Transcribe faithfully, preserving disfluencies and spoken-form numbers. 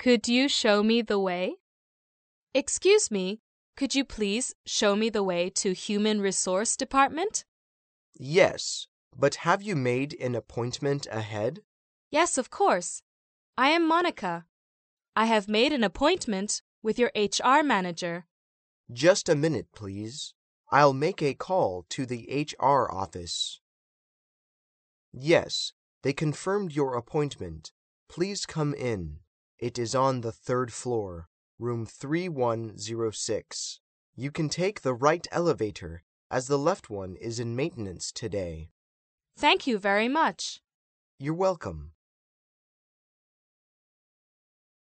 Could you show me the way? Excuse me, could you please show me the way to Human Resource Department? Yes, but have you made an appointment ahead? Yes, of course. I am Monica. I have made an appointment with your H R manager. Just a minute, please. I'll make a call to the H R office. Yes, they confirmed your appointment. Please come in. It is on the third floor, room three one zero six. You can take the right elevator, as the left one is in maintenance today. Thank you very much. You're welcome.